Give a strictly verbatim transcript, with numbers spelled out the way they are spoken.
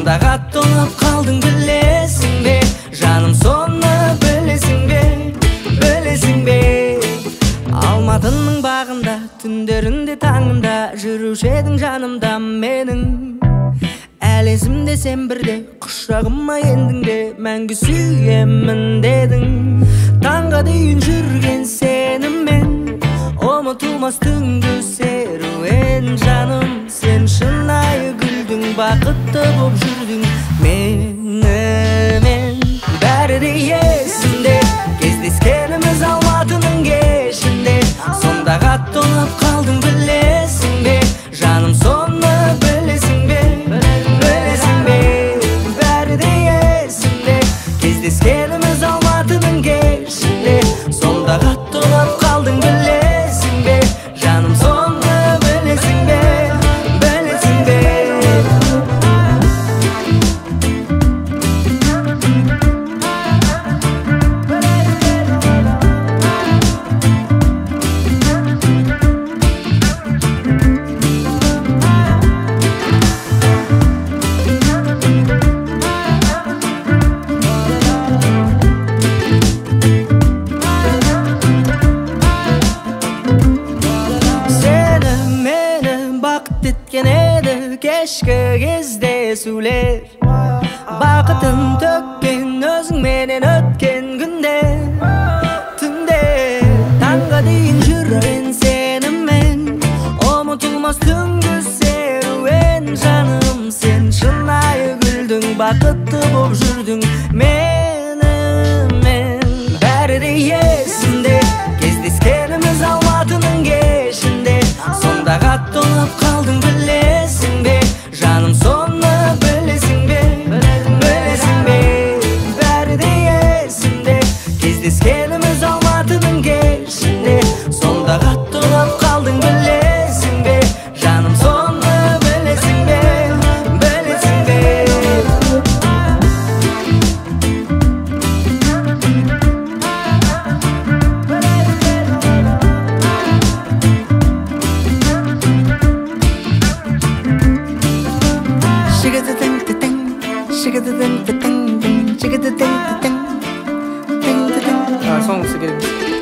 Сонда қатты ұнап қалдың білесің бе, жаным, соны білесің бе, білесің бе. Алматының бағында, түндерінде таңында жүруші едің жанымда менің. Әлі есімде сен бірде, құшағыма ендің де, мәңгі сүйемін дедің. Таңға дейін жүрген сенімен, ұмытылмас түнгі серуен жаным. Сен шынайы күлдің, бақытты боп жүрдің менімен. Бәрі де есімде, кездескеніміз Алматының кешінде. Сонда қатты ұнап қалдың білесің бе, жаным, соны білесің бе, білесің бе. Бәрі де есімде, кездескеніміз Алматының кешінде. Сонда қатты ұнап қалдың білесің бе, жаным, соны білесің бе, білесің бе. Еткен еді кешкі кездесулер, бақытын төккен өзіңменен өткен күндер. Түнде таңға дейін жүрген сенімен, ұмытылмас түнгі серуен жаным. Сен шынайы күлдің, бақытты боп жүрдің менімен. Бәрі де есімде, кездескеніміз Алматының кешінде. Сонда қатты ұнап қалдың білесің бе, жаным, соны білесің бе, білесің бе. Бәрі де есімде, кездескеніміз Алматының кешінде. Сонда қатты ұнап қалдың білесің бе, жаным, соны білесің бе, білесің бе. 아, 성 쓰게 됩니다.